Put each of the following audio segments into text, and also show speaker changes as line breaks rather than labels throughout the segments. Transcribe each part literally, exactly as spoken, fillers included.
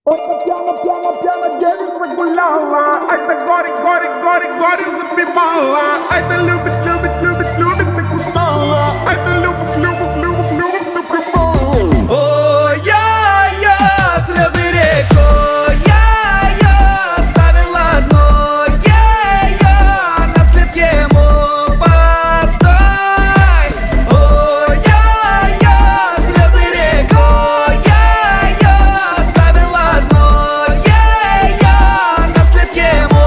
Ой, та п'яна, п'яна, п'яна девица гуляла. Ай, та горе, горе, горе, горе запивала. Ай, та любит, любит, любит, любит, так устала. Ай, та любит, любит, любит, любит, что пропала.
Ой, я-я, слезы рекой, я-я, оставила одной, я-я, наслед ему постой. Ой, я-я, слезы рекой, я-я, оставила одной, я-я, наслед ему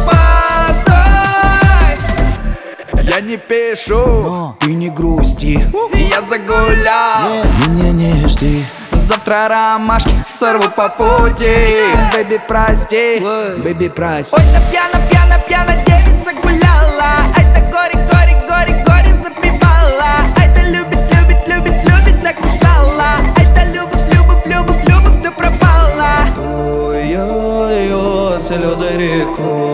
постой. Я не пишу, но ты не грусти, я загулял, меня не жди. Завтра ромашки сорву по пути. Бэби, прости, бэби, прости. Ой, та пьяна, пьяна, пьяна девица гуляла. Ай, та горе, горе, горе, горе запивала. Ай, та любит, любит, любит, любит, так устала. Ай, та любовь, любовь, любовь, любовь, ты пропала. Ой-ой-ой, слезы рекой.